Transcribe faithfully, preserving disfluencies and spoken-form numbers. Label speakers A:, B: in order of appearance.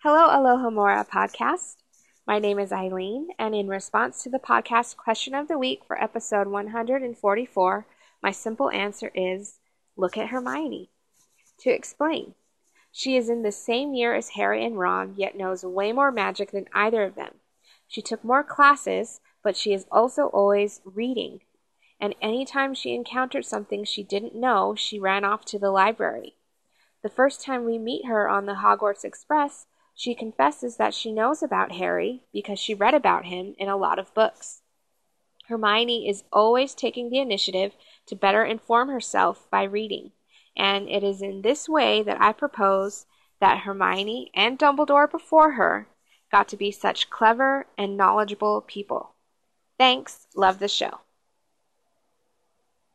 A: Hello, Aloha Mora podcast. My name is Eileen, and in response to the podcast question of the week for episode one hundred forty-four, my simple answer is, look at Hermione. To explain, she is in the same year as Harry and Ron, yet knows way more magic than either of them. She took more classes, but she is also always reading. And anytime she encountered something she didn't know, she ran off to the library. The first time we meet her on the Hogwarts Express, she confesses that she knows about Harry because she read about him in a lot of books. Hermione is always taking the initiative to better inform herself by reading, and it is in this way that I propose that Hermione and Dumbledore before her got to be such clever and knowledgeable people. Thanks. Love the show.